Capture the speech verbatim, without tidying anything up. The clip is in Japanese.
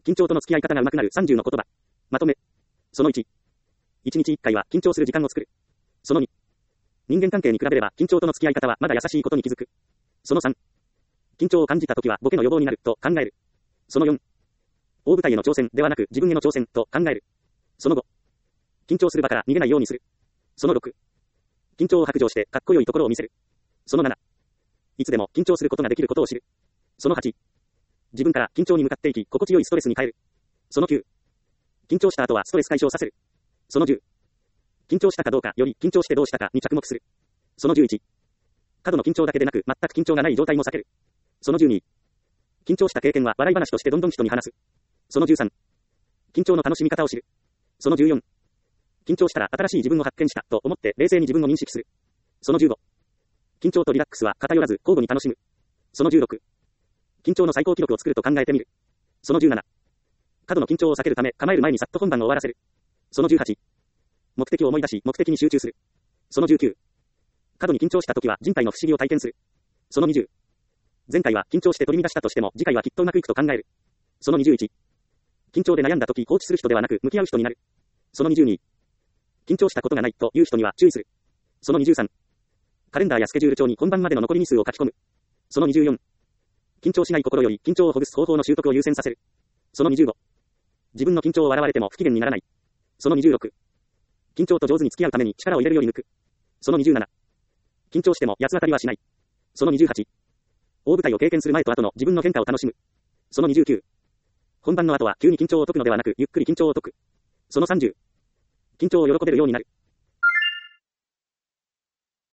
緊張との付き合い方が上手くなるさんじゅうの言葉。まとめ。そのいち。いちにちいっかいは緊張する時間を作る。そのに。人間関係に比べれば緊張との付き合い方はまだ優しいことに気づく。そのさん。緊張を感じたときはボケの予防になると考える。そのよん。大舞台への挑戦ではなく自分への挑戦と考える。そのご。緊張する場から逃げないようにする。そのろく。緊張を白状してかっこよいところを見せる。そのなな。いつでも緊張することができることを知る。そのはち。自分から緊張に向かっていき、心地よいストレスに変える。そのきゅう。緊張した後はストレス解消させる。そのじゅう。緊張したかどうかより緊張してどうしたかに着目する。そのじゅういち。過度の緊張だけでなく全く緊張がない状態も避ける。そのじゅうに。緊張した経験は笑い話としてどんどん人に話す。そのじゅうさん。緊張の楽しみ方を知る。そのじゅうよん。緊張したら新しい自分を発見したと思って冷静に自分を認識する。そのじゅうご。緊張とリラックスは偏らず交互に楽しむ。そのじゅうろく。緊張の最高記録を作ると考えてみる。そのじゅうなな。過度の緊張を避けるため構える前にさっと本番を終わらせる。そのじゅうはち。目的を思い出し目的に集中する。そのじゅうきゅう。過度に緊張した時は人体の不思議を体験する。そのにじゅう。前回は緊張して取り乱したとしても次回はきっとうまくいくと考える。そのにじゅういち。緊張で悩んだ時放置する人ではなく向き合う人になる。そのにじゅうに。緊張したことがないという人には注意する。そのにじゅうさん。カレンダーやスケジュール帳に本番までの残り日数を書き込む。そのにじゅうよん。緊張しない心より緊張をほぐす方法の習得を優先させる。そのにじゅうご。自分の緊張を笑われても不機嫌にならない。そのにじゅうろく。緊張と上手に付き合うために力を入れるように抜く。そのにじゅうなな。緊張しても八つ当たりはしない。そのにじゅうはち。大舞台を経験する前と後の自分の変化を楽しむ。そのにじゅうきゅう。本番の後は急に緊張を解くのではなくゆっくり緊張を解く。そのさんじゅう。緊張を喜べるようになる。